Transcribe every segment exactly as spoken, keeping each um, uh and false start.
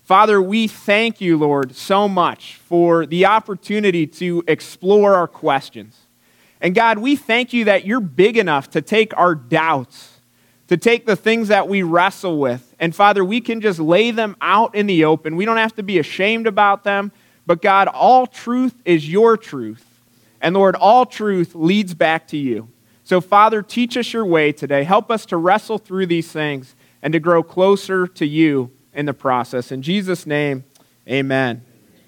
Father, we thank you, Lord, so much for the opportunity to explore our questions. And God, we thank you that you're big enough to take our doubts, to take the things that we wrestle with. And Father, we can just lay them out in the open. We don't have to be ashamed about them. But God, all truth is your truth. And Lord, all truth leads back to you. So Father, teach us your way today. Help us to wrestle through these things and to grow closer to you in the process. In Jesus' name, amen.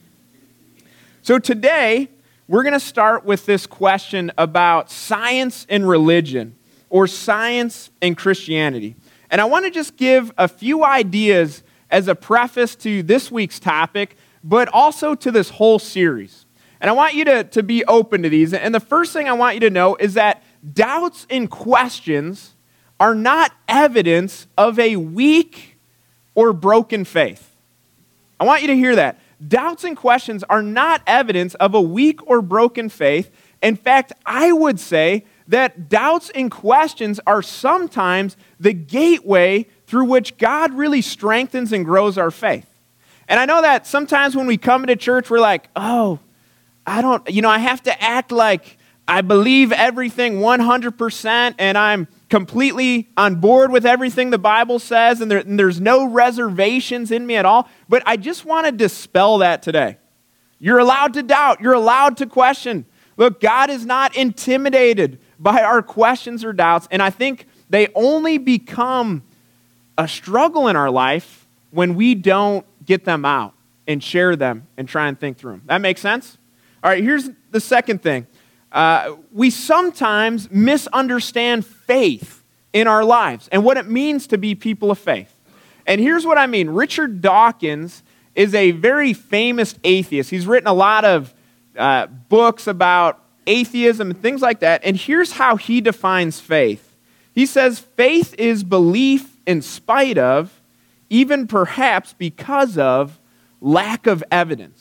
So today, we're going to start with this question about science and religion, or science and Christianity. And I want to just give a few ideas as a preface to this week's topic, but also to this whole series. And I want you to, to be open to these. And the first thing I want you to know is that doubts and questions are not evidence of a weak or broken faith. I want you to hear that. Doubts and questions are not evidence of a weak or broken faith. In fact, I would say that doubts and questions are sometimes the gateway through which God really strengthens and grows our faith. And I know that sometimes when we come into church, we're like, oh, I don't, you know, I have to act like I believe everything one hundred percent and I'm completely on board with everything the Bible says, and, there, and there's no reservations in me at all. But I just want to dispel that today. You're allowed to doubt. You're allowed to question. Look, God is not intimidated by our questions or doubts, and I think they only become a struggle in our life when we don't get them out and share them and try and think through them. That makes sense? All right, here's the second thing. Uh, we sometimes misunderstand faith in our lives and what it means to be people of faith. And here's what I mean. Richard Dawkins is a very famous atheist. He's written a lot of uh, books about atheism and things like that. And here's how he defines faith. He says, faith is belief in spite of, even perhaps because of, lack of evidence.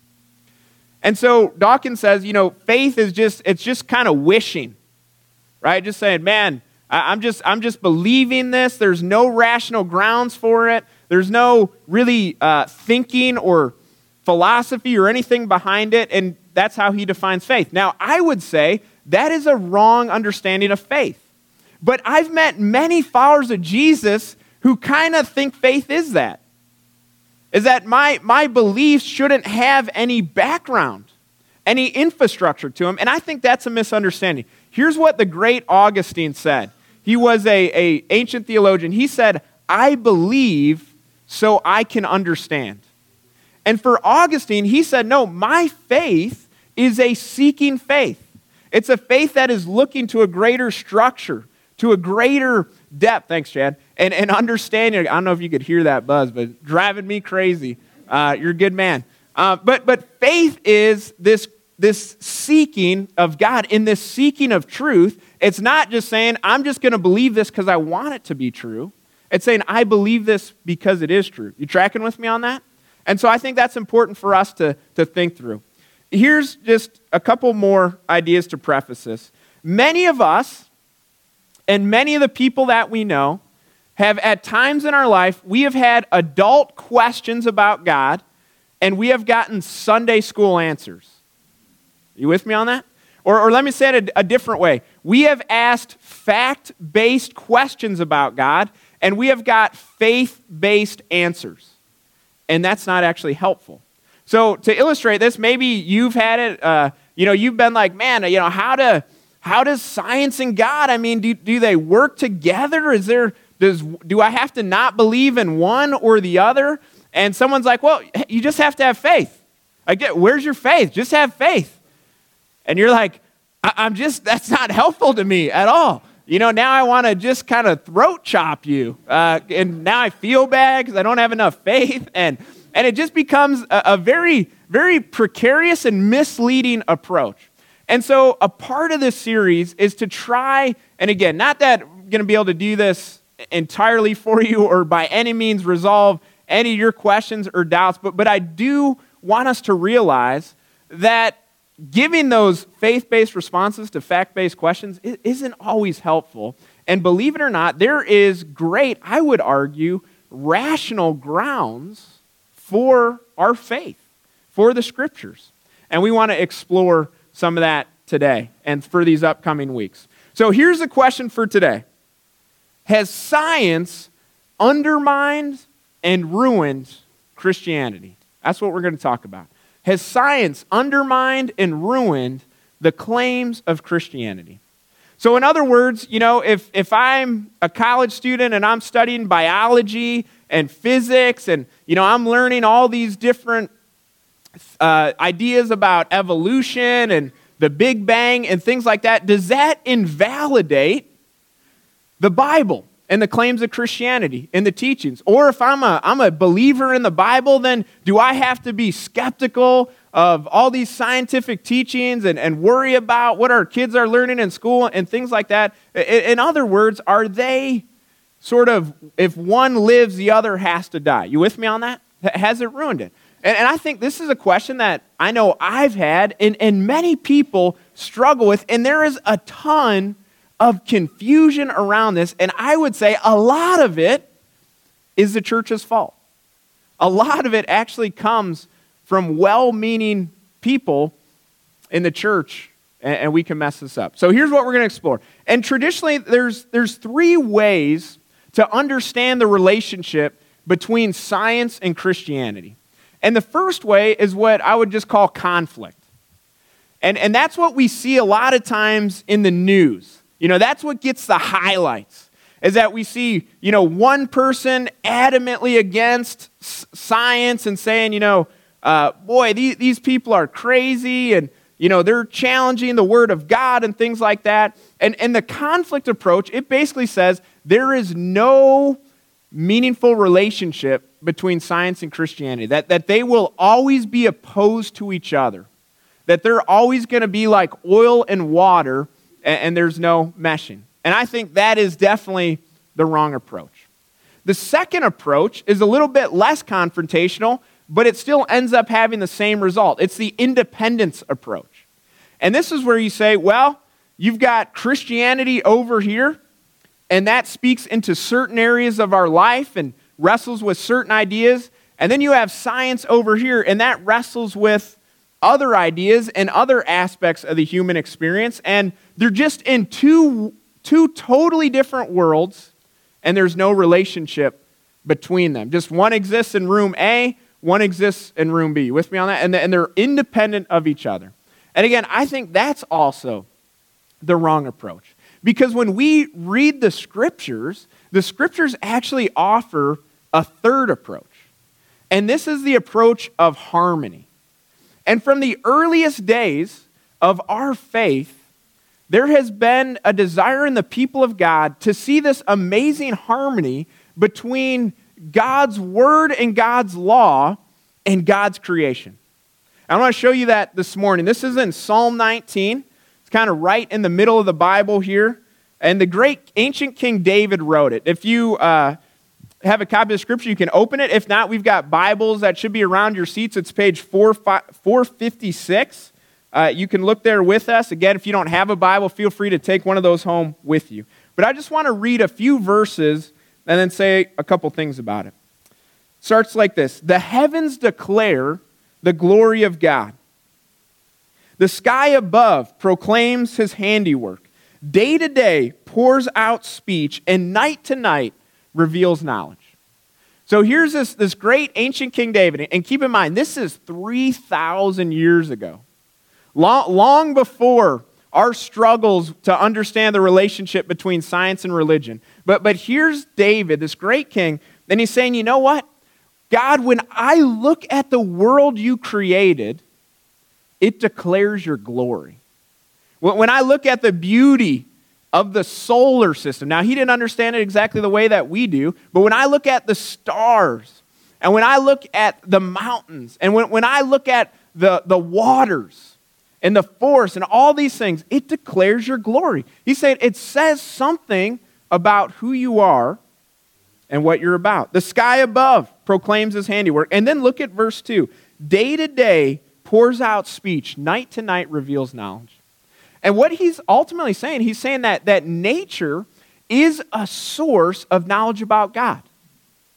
And so Dawkins says, you know, faith is just, it's just kind of wishing, right? Just saying, man, I'm just, I'm just believing this. There's no rational grounds for it. There's no really uh, thinking or philosophy or anything behind it. And that's how he defines faith. Now, I would say that is a wrong understanding of faith. But I've met many followers of Jesus who kind of think faith is that. Is that my, my beliefs shouldn't have any background, any infrastructure to them. And I think that's a misunderstanding. Here's what the great Augustine said. He was a, a ancient theologian. He said, I believe so I can understand. And for Augustine, he said, no, my faith is a seeking faith. It's a faith that is looking to a greater structure, to a greater depth, thanks, Chad, and, and understanding. I don't know if you could hear that buzz, but driving me crazy. Uh, you're a good man. Uh, but but faith is this, this seeking of God, in this seeking of truth. It's not just saying, I'm just going to believe this because I want it to be true. It's saying, I believe this because it is true. You tracking with me on that? And so I think that's important for us to, to think through. Here's just a couple more ideas to preface this. Many of us, and many of the people that we know, have at times in our life, we have had adult questions about God, and we have gotten Sunday school answers. Are you with me on that? Or, or let me say it a, a different way. We have asked fact-based questions about God, and we have got faith-based answers. And that's not actually helpful. So to illustrate this, maybe you've had it, uh, you know, you've been like, man, you know, how to... How does science and God, I mean, do, do they work together? Is there, does, do I have to not believe in one or the other? And someone's like, well, you just have to have faith. I get, where's your faith? Just have faith. And you're like, I, I'm just, that's not helpful to me at all. You know, now I want to just kind of throat chop you. Uh, and now I feel bad because I don't have enough faith. And, and it just becomes a, a very, very precarious and misleading approach. And so a part of this series is to try, and again, not that I'm going to be able to do this entirely for you or by any means resolve any of your questions or doubts, but, but I do want us to realize that giving those faith-based responses to fact-based questions isn't always helpful. And believe it or not, there is great, I would argue, rational grounds for our faith, for the Scriptures. And we want to explore some of that today and for these upcoming weeks. So here's the question for today. Has science undermined and ruined Christianity? That's what we're going to talk about. Has science undermined and ruined the claims of Christianity? So in other words, you know, if, if I'm a college student and I'm studying biology and physics and, you know, I'm learning all these different uh, ideas about evolution and the Big Bang and things like that, does that invalidate the Bible and the claims of Christianity and the teachings? Or if I'm a, I'm a believer in the Bible, then do I have to be skeptical of all these scientific teachings and, and worry about what our kids are learning in school and things like that? In, in other words, are they sort of, if one lives, the other has to die? You with me on that? Has it ruined it? And, and I think this is a question that I know I've had and, and many people struggle with, and there is a ton of confusion around this, and I would say a lot of it is the church's fault. A lot of it actually comes from well-meaning people in the church, and, and we can mess this up. So here's what we're going to explore. And traditionally, there's, there's three ways to understand the relationship between science and Christianity. And the first way is what I would just call conflict. And, and that's what we see a lot of times in the news. You know, that's what gets the highlights, is that we see, you know, one person adamantly against s- science and saying, you know, uh, boy, these, these people are crazy and, you know, they're challenging the Word of God and things like that. And, and the conflict approach, it basically says there is no meaningful relationship between science and Christianity, that, that they will always be opposed to each other, that they're always going to be like oil and water, and, and there's no meshing. And I think that is definitely the wrong approach. The second approach is a little bit less confrontational, but it still ends up having the same result. It's the independence approach. And this is where you say, well, you've got Christianity over here, and that speaks into certain areas of our life and wrestles with certain ideas. And then you have science over here, and that wrestles with other ideas and other aspects of the human experience. And they're just in two, two totally different worlds, and there's no relationship between them. Just one exists in room A, one exists in room B. You with me on that? And, and they're independent of each other. And again, I think that's also the wrong approach. Because when we read the Scriptures, the Scriptures actually offer a third approach. And this is the approach of harmony. And from the earliest days of our faith, there has been a desire in the people of God to see this amazing harmony between God's Word and God's law and God's creation. I want to show you that this morning. This is in Psalm nineteen. It's kind of right in the middle of the Bible here. And the great ancient King David wrote it. If you uh, have a copy of the Scripture, you can open it. If not, we've got Bibles that should be around your seats. It's page four fifty-six. Uh, you can look there with us. Again, if you don't have a Bible, feel free to take one of those home with you. But I just want to read a few verses and then say a couple things about it. It starts like this. The heavens declare the glory of God. The sky above proclaims his handiwork. Day to day pours out speech, and night to night reveals knowledge. So here's this, this great ancient King David, and keep in mind, this is three thousand years ago. Long, long before our struggles to understand the relationship between science and religion. But, but here's David, this great king, and he's saying, you know what? God, when I look at the world you created, it declares your glory. When I look at the beauty of the solar system, now he didn't understand it exactly the way that we do, but when I look at the stars, and when I look at the mountains, and when, when I look at the, the waters, and the forest, and all these things, it declares your glory. He's saying it says something about who you are and what you're about. The sky above proclaims his handiwork. And then look at verse two. Day to day pours out speech. Night to night reveals knowledge. And what he's ultimately saying, he's saying that, that nature is a source of knowledge about God.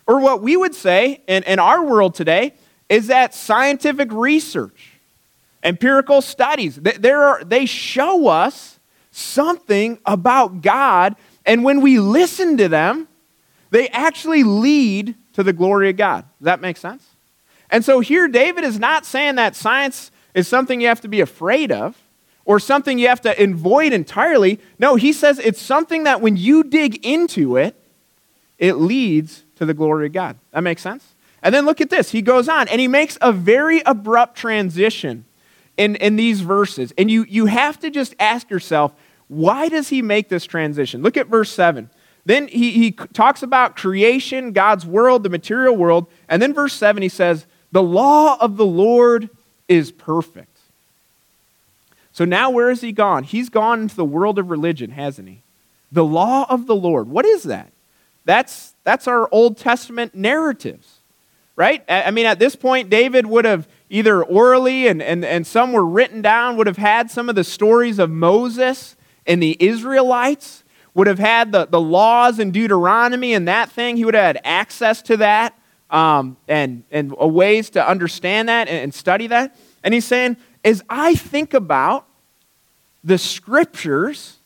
Or what we would say in, in our world today is that scientific research, empirical studies, there are, they show us something about God, and when we listen to them, they actually lead to the glory of God. Does that make sense? And so here David is not saying that science is something you have to be afraid of or something you have to avoid entirely. No, he says it's something that when you dig into it, it leads to the glory of God. That makes sense? And then look at this. He goes on and he makes a very abrupt transition in, in these verses. And you, you have to just ask yourself, why does he make this transition? Look at verse seven. Then he, he talks about creation, God's world, the material world. And then verse seven, he says, the law of the Lord is perfect. So now where has he gone? He's gone into the world of religion, hasn't he? The law of the Lord. What is that? That's, that's our Old Testament narratives, right? I mean, at this point, David would have either orally and, and, and some were written down, would have had some of the stories of Moses and the Israelites, would have had the, the laws in Deuteronomy and that thing. He would have had access to that um, and, and ways to understand that and, and study that. And he's saying, as I think about the scriptures,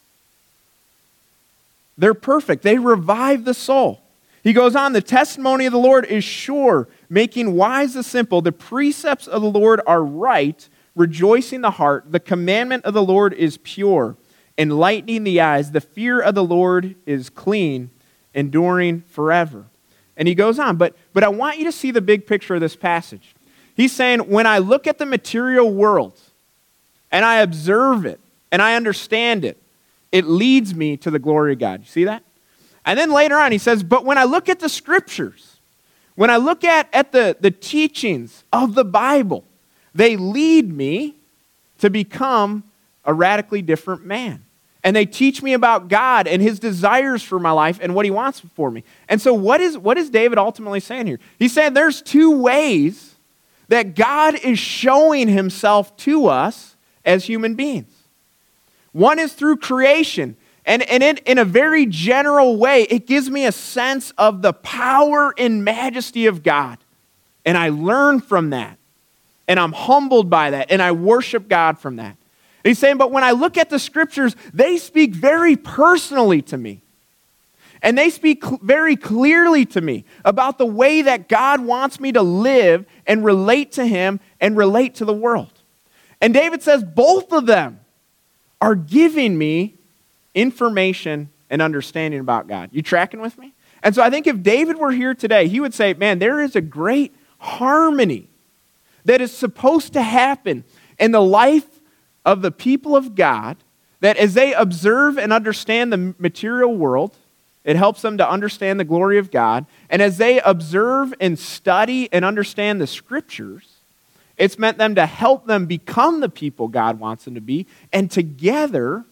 they're perfect. They revive the soul. He goes on, the testimony of the Lord is sure, making wise the simple. The precepts of the Lord are right, rejoicing the heart. The commandment of the Lord is pure, enlightening the eyes. The fear of the Lord is clean, enduring forever. And he goes on, but, but I want you to see the big picture of this passage. He's saying, when I look at the material world and I observe it and I understand it, it leads me to the glory of God. You see that? And then later on he says, but when I look at the scriptures, when I look at, at the, the teachings of the Bible, they lead me to become a radically different man. And they teach me about God and his desires for my life and what he wants for me. And so what is, what is David ultimately saying here? He's saying there's two ways that God is showing himself to us as human beings. One is through creation. And, and in, in a very general way, it gives me a sense of the power and majesty of God. And I learn from that. And I'm humbled by that. And I worship God from that. And he's saying, but when I look at the scriptures, they speak very personally to me. And they speak cl- very clearly to me about the way that God wants me to live and relate to him and relate to the world. And David says both of them are giving me information and understanding about God. You tracking with me? And so I think if David were here today, he would say, man, there is a great harmony that is supposed to happen in the life of the people of God, that as they observe and understand the material world, it helps them to understand the glory of God. And as they observe and study and understand the scriptures, it's meant them to help them become the people God wants them to be. And together,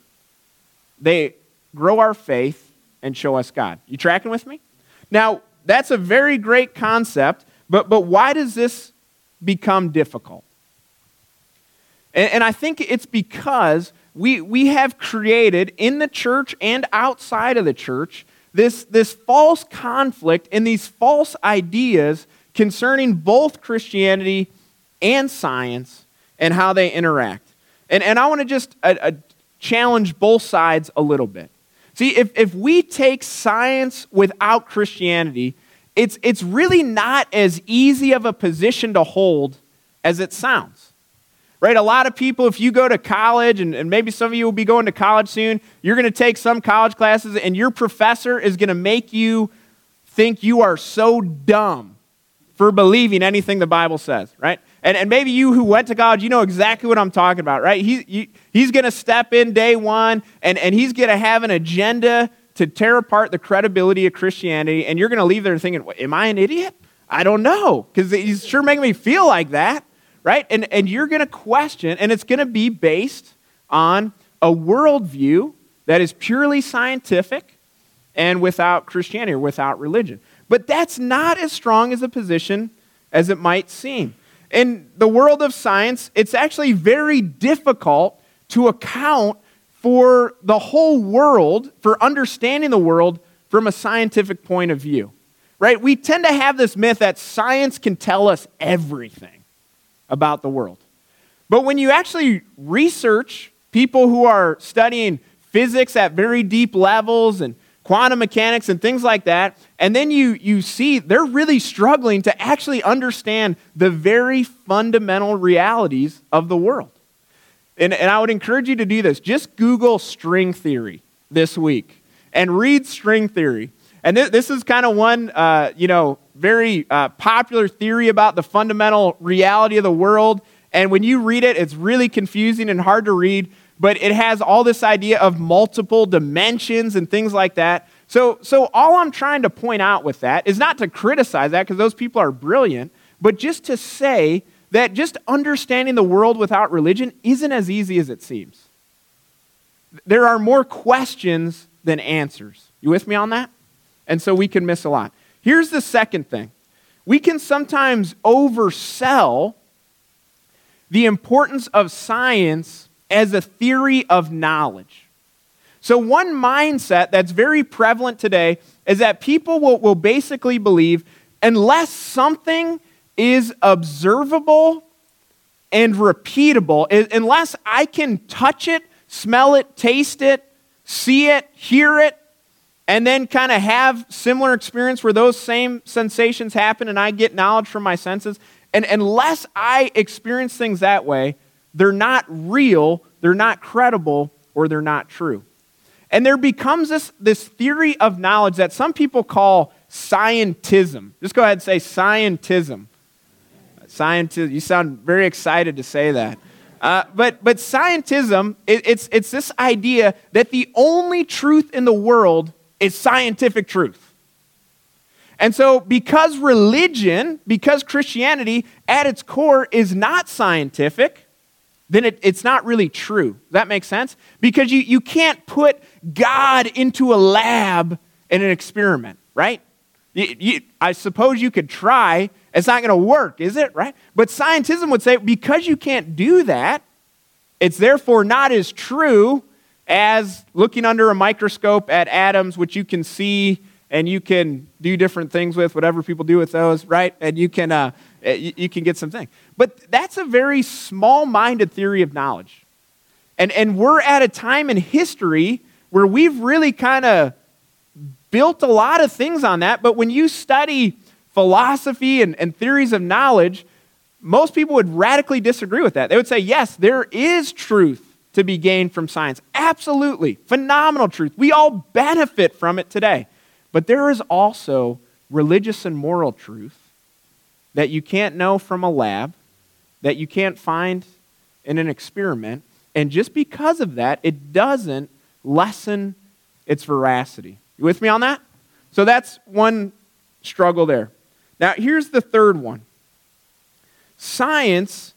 they grow our faith and show us God. You tracking with me? Now, that's a very great concept, but, but why does this become difficult? And, and I think it's because we, we have created in the church and outside of the church this, this false conflict and these false ideas concerning both Christianity and science and how they interact. And, and I want to just uh, uh, challenge both sides a little bit. See, if, if we take science without Christianity, it's, it's really not as easy of a position to hold as it sounds. Right? A lot of people, if you go to college, and, and maybe some of you will be going to college soon, you're going to take some college classes, and your professor is going to make you think you are so dumb for believing anything the Bible says, right? And, and maybe you who went to college, you know exactly what I'm talking about, right? He, you, he's going to step in day one, and, and he's going to have an agenda to tear apart the credibility of Christianity, and you're going to leave there thinking, am I an idiot? I don't know, because he's sure making me feel like that. Right? And, and you're going to question, and it's going to be based on a worldview that is purely scientific and without Christianity or without religion. But that's not as strong as a position as it might seem. In the world of science, it's actually very difficult to account for the whole world, for understanding the world from a scientific point of view. right? We tend to have this myth that science can tell us everything about the world. But when you actually research people who are studying physics at very deep levels and quantum mechanics and things like that, and then you, you see they're really struggling to actually understand the very fundamental realities of the world. And, and I would encourage you to do this. Just Google string theory this week and read string theory. And th- this is kind of one, uh, you know, very uh, popular theory about the fundamental reality of the world. And when you read it, it's really confusing and hard to read, but it has all this idea of multiple dimensions and things like that. So, so all I'm trying to point out with that is not to criticize that, because those people are brilliant, but just to say that just understanding the world without religion isn't as easy as it seems. There are more questions than answers. You with me on that? And so we can miss a lot. Here's the second thing. We can sometimes oversell the importance of science as a theory of knowledge. So one mindset that's very prevalent today is that people will, will basically believe unless something is observable and repeatable, unless I can touch it, smell it, taste it, see it, hear it, and then kind of have similar experience where those same sensations happen and I get knowledge from my senses, and unless I experience things that way, they're not real, they're not credible, or they're not true. And there becomes this, this theory of knowledge that some people call scientism. Just go ahead and say scientism. Scientism. You sound very excited to say that. Uh, but but scientism, it, it's, it's this idea that the only truth in the world is scientific truth. And so because religion, because Christianity at its core is not scientific, then it, it's not really true. Does that make sense? Because you, you can't put God into a lab in an experiment, right? You, you, I suppose you could try. It's not going to work, is it, right? But scientism would say because you can't do that, it's therefore not as true as looking under a microscope at atoms, which you can see and you can do different things with, whatever people do with those, right? And you can uh, you, you can get something. But that's a very small-minded theory of knowledge. And, and we're at a time in history where we've really kind of built a lot of things on that. But when you study philosophy and, and theories of knowledge, most people would radically disagree with that. They would say, yes, there is truth to be gained from science. Absolutely. Phenomenal truth. We all benefit from it today. But there is also religious and moral truth that you can't know from a lab, that you can't find in an experiment, and just because of that, it doesn't lessen its veracity. You with me on that? So that's one struggle there. Now, here's the third one. Science,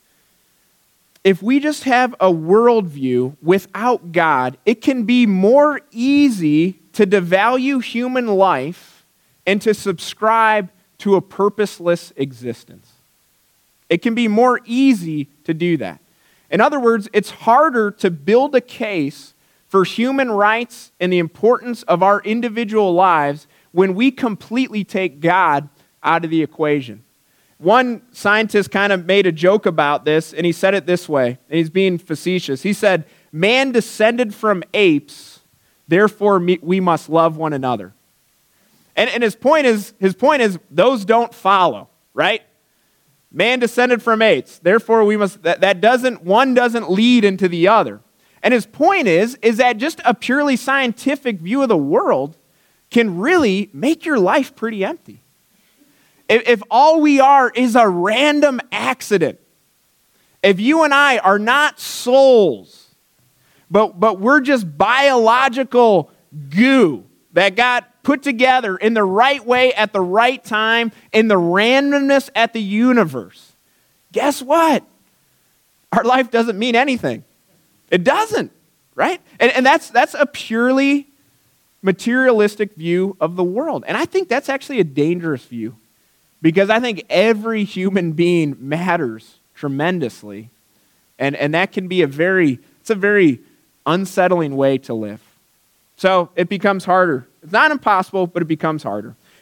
if we just have a worldview without God, it can be more easy to devalue human life and to subscribe to a purposeless existence. It can be more easy to do that. In other words, it's harder to build a case for human rights and the importance of our individual lives when we completely take God out of the equation. One scientist kind of made a joke about this, and he said it this way, and he's being facetious. He said, man descended from apes, therefore we must love one another. And, and his point is, his point is, those don't follow, right? Man descended from apes, therefore we must, that, that doesn't, one doesn't lead into the other. And his point is, is that just a purely scientific view of the world can really make your life pretty empty. If, if all we are is a random accident, if you and I are not souls, but, but we're just biological goo that got put together in the right way at the right time in the randomness at the universe, guess what? Our life doesn't mean anything. It doesn't, right? And, and that's, that's a purely materialistic view of the world. And I think that's actually a dangerous view because I think every human being matters tremendously. And, and that can be a very, it's a very unsettling way to live. So it becomes harder. It's not impossible, but it becomes harder.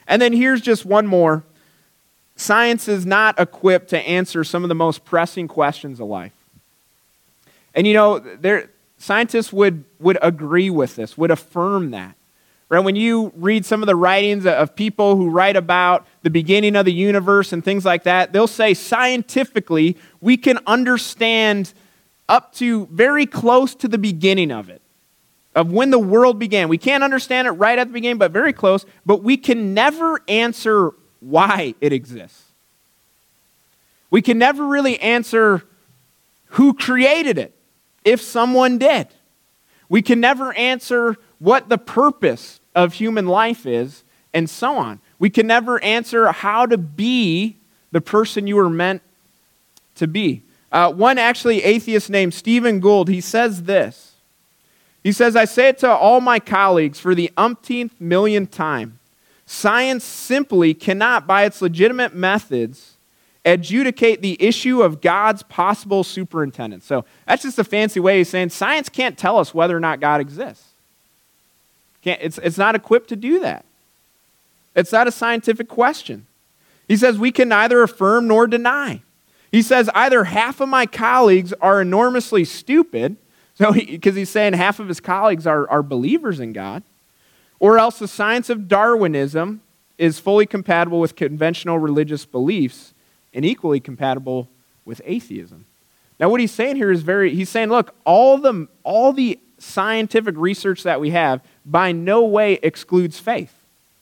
And then here's just one more. Science is not equipped to answer some of the most pressing questions of life. And you know, there, scientists would, would agree with this, would affirm that. Right? When you read some of the writings of people who write about the beginning of the universe and things like that, they'll say scientifically we can understand up to very close to the beginning of it, of when the world began. We can't understand it right at the beginning, but very close, but we can never answer why it exists. We can never really answer who created it, if someone did. We can never answer what the purpose of human life is, and so on. We can never answer how to be the person you were meant to be. Uh, one actually atheist named Stephen Gould, he says this. He says, I say it to all my colleagues for the umpteenth millionth time. Science simply cannot, by its legitimate methods, adjudicate the issue of God's possible superintendence. So that's just a fancy way of saying science can't tell us whether or not God exists. Can't, it's, it's not equipped to do that. It's not a scientific question. He says we can neither affirm nor deny. He says either half of my colleagues are enormously stupid, so because he, he's saying half of his colleagues are, are believers in God, or else the science of Darwinism is fully compatible with conventional religious beliefs and equally compatible with atheism. Now what he's saying here is very, he's saying, look, all the, all the scientific research that we have by no way excludes faith.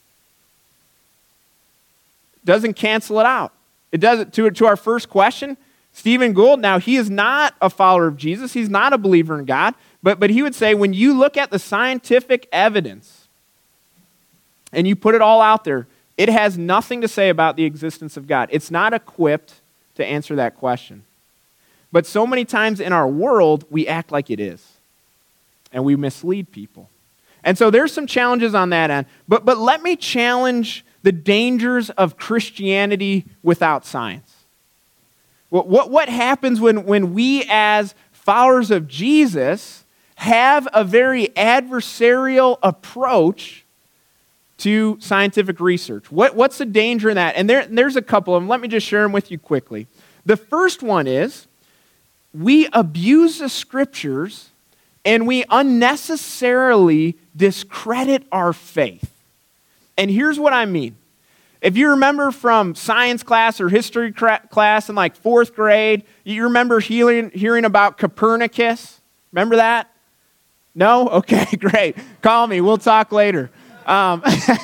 Doesn't cancel it out. It doesn't. To, to our first question, Stephen Gould, now he is not a follower of Jesus. He's not a believer in God. But, but he would say when you look at the scientific evidence and you put it all out there, it has nothing to say about the existence of God. It's not equipped to answer that question. But so many times in our world, we act like it is. And we mislead people. And so there's some challenges on that end. But, but let me challenge the dangers of Christianity without science. What, what, what happens when, when we as followers of Jesus have a very adversarial approach to scientific research? What, what's the danger in that? And there, there's a couple of them. Let me just share them with you quickly. The first one is we abuse the scriptures and we unnecessarily discredit our faith. And here's what I mean. If you remember from science class or history class in like fourth grade, you remember hearing, hearing about Copernicus? Remember that? No? Okay, great. Call me. We'll talk later. Um,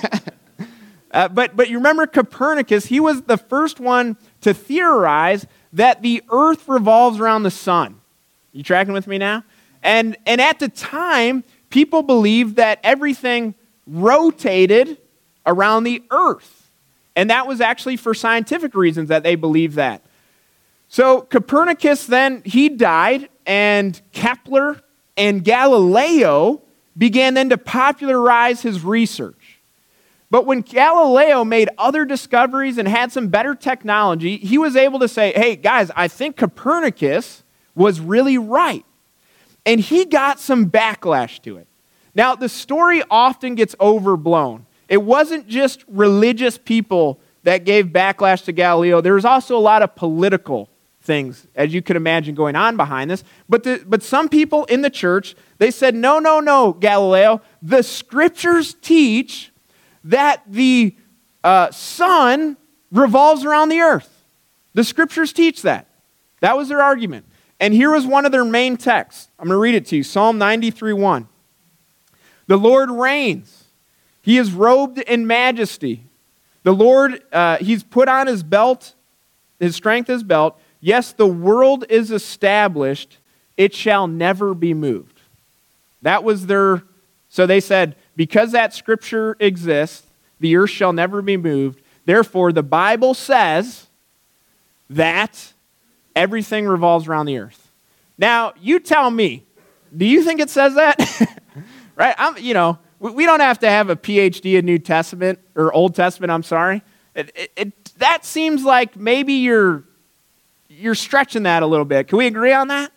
uh, but, but you remember Copernicus, he was the first one to theorize that the earth revolves around the sun. You tracking with me now? And, and at the time, people believed that everything rotated around the earth. And that was actually for scientific reasons that they believed that. So Copernicus then, he died, and Kepler and Galileo began then to popularize his research. But when Galileo made other discoveries and had some better technology, he was able to say, hey, guys, I think Copernicus was really right. And he got some backlash to it. Now, the story often gets overblown. It wasn't just religious people that gave backlash to Galileo. There was also a lot of political things, as you could imagine, going on behind this. But, the, but some people in the church, they said, no, no, no, Galileo, the scriptures teach that the uh, sun revolves around the earth. The scriptures teach that. That was their argument. And here was one of their main texts. I'm going to read it to you. Psalm ninety-three one. The Lord reigns. He is robed in majesty. The Lord, uh, he's put on his belt, his strength his belt. Yes, the world is established. It shall never be moved. That was their, so they said, because that scripture exists, the earth shall never be moved. Therefore, the Bible says that everything revolves around the earth. Now, you tell me, do you think it says that? Right? I'm, you know, we don't have to have a P H D in New Testament, or Old Testament, I'm sorry. It, it, it, that seems like maybe you're, you're stretching that a little bit. Can we agree on that?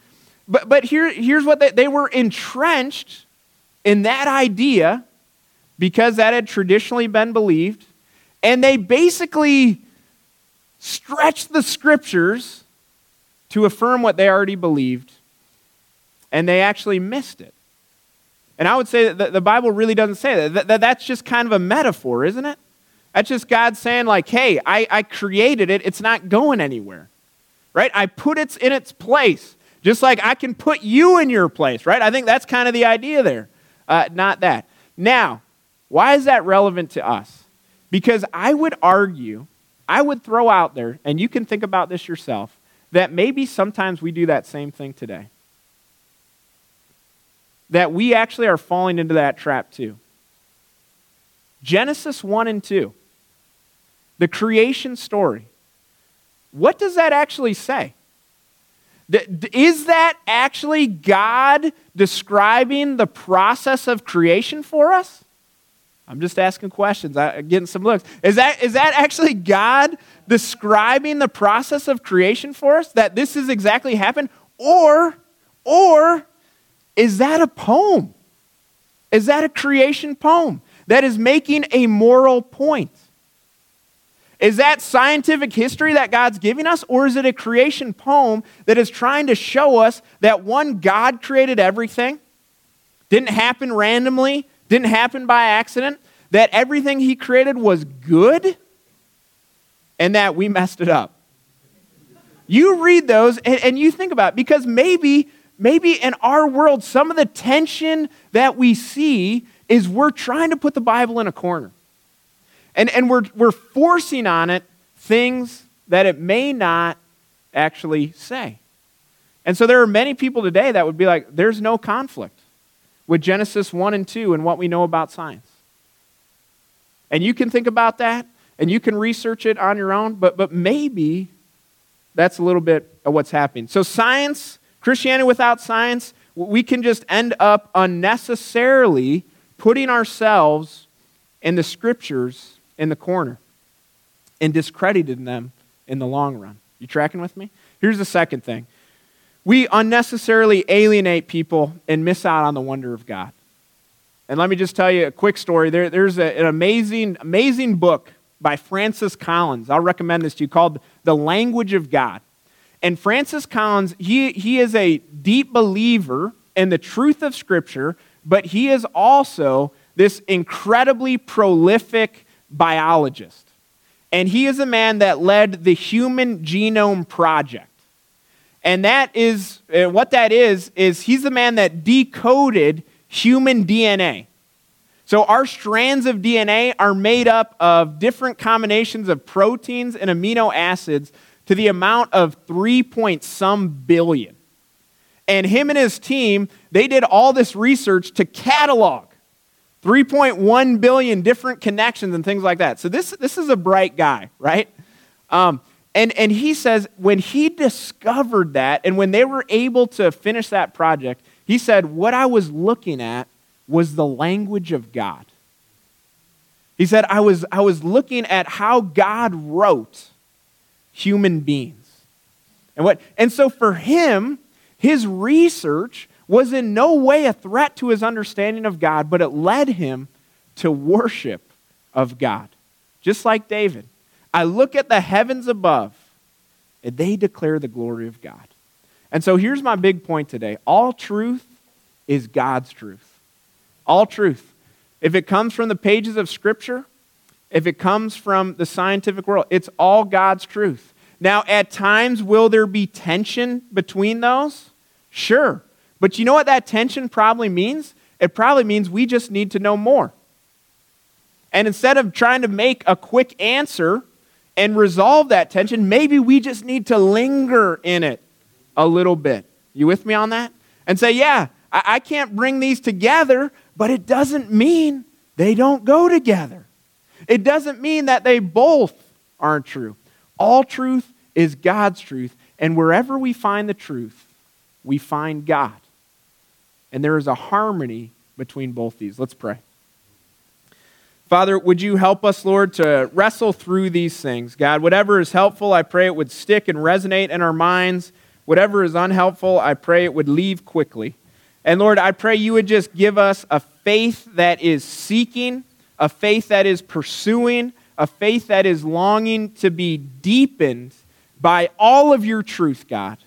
But, but here, here's what they, they were entrenched in that idea because that had traditionally been believed, and they basically stretched the scriptures to affirm what they already believed, and they actually missed it. And I would say that the Bible really doesn't say that. that. That's just kind of a metaphor, isn't it? That's just God saying like, hey, I, I created it. It's not going anywhere, right? I put it in its place, just like I can put you in your place, right? I think that's kind of the idea there, uh, not that. Now, why is that relevant to us? Because I would argue, I would throw out there, and you can think about this yourself, that maybe sometimes we do that same thing today. That we actually are falling into that trap too. Genesis one and two, the creation story. What does that actually say? Is that actually God describing the process of creation for us? I'm just asking questions. I'm getting some looks. Is that, is that actually God describing the process of creation for us? That this is exactly happened? Or, or is that a poem? Is that a creation poem that is making a moral point? Is that scientific history that God's giving us? Or is it a creation poem that is trying to show us that one, God created everything, didn't happen randomly, didn't happen by accident, that everything he created was good, and that we messed it up? You read those and, and you think about it, because maybe, maybe in our world, some of the tension that we see is we're trying to put the Bible in a corner. And, and we're, we're forcing on it things that it may not actually say. And so there are many people today that would be like, there's no conflict with Genesis one and two and what we know about science. And you can think about that, and you can research it on your own, but, but maybe that's a little bit of what's happening. So science, Christianity without science, we can just end up unnecessarily putting ourselves in the scriptures in the corner and discrediting them in the long run. You tracking with me? Here's the second thing. We unnecessarily alienate people and miss out on the wonder of God. And let me just tell you a quick story. There, there's a, an amazing, amazing book by Francis Collins. I'll recommend this to you, called The Language of God. And Francis Collins, he, he is a deep believer in the truth of Scripture, but he is also this incredibly prolific biologist. And he is a man that led the Human Genome Project. And that is, uh, what that is, is he's the man that decoded human D N A. So our strands of D N A are made up of different combinations of proteins and amino acids to the amount of three point some billion. And him and his team, they did all this research to catalog three point one billion different connections and things like that. So this, this is a bright guy, right? Um, and, and he says when he discovered that, and when they were able to finish that project, he said, what I was looking at was the language of God. He said, I was, I was looking at how God wrote human beings. And what? And so for him, his research was in no way a threat to his understanding of God, but it led him to worship of God. Just like David. I look at the heavens above, and they declare the glory of God. And so here's my big point today. All truth is God's truth. All truth. If it comes from the pages of Scripture, if it comes from the scientific world, it's all God's truth. Now, at times, will there be tension between those? Sure. But you know what that tension probably means? It probably means we just need to know more. And instead of trying to make a quick answer and resolve that tension, maybe we just need to linger in it a little bit. You with me on that? And say, yeah, I, I can't bring these together, but it doesn't mean they don't go together. It doesn't mean that they both aren't true. All truth is God's truth, and wherever we find the truth, we find God. And there is a harmony between both these. Let's pray. Father, would you help us, Lord, to wrestle through these things? God, whatever is helpful, I pray it would stick and resonate in our minds. Whatever is unhelpful, I pray it would leave quickly. And Lord, I pray you would just give us a faith that is seeking, a faith that is pursuing, a faith that is longing to be deepened by all of your truth, God.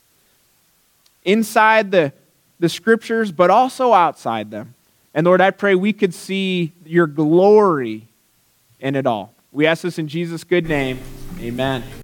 Inside the, the scriptures, but also outside them. And Lord, I pray we could see your glory in it all. We ask this in Jesus' good name. Amen.